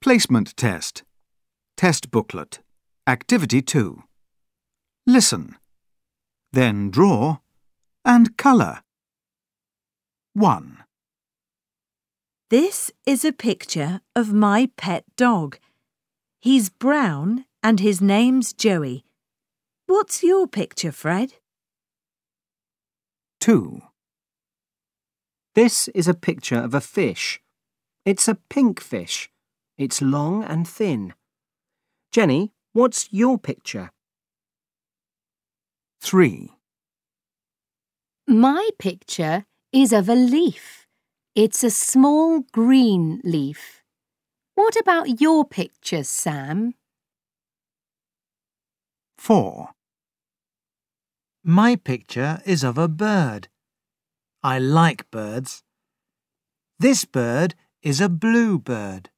Placement test. Test booklet. Activity 2. Listen. Then draw and colour. 1. This is a picture of my pet dog. He's brown and his name's Joey. What's your picture, Fred? 2. This is a picture of a fish. It's a pink fish. It's long and thin. Jenny, what's your picture? 3. My picture is of a leaf. It's a small green leaf. What about your picture, Sam? 4. My picture is of a bird. I like birds. This bird is a blue bird.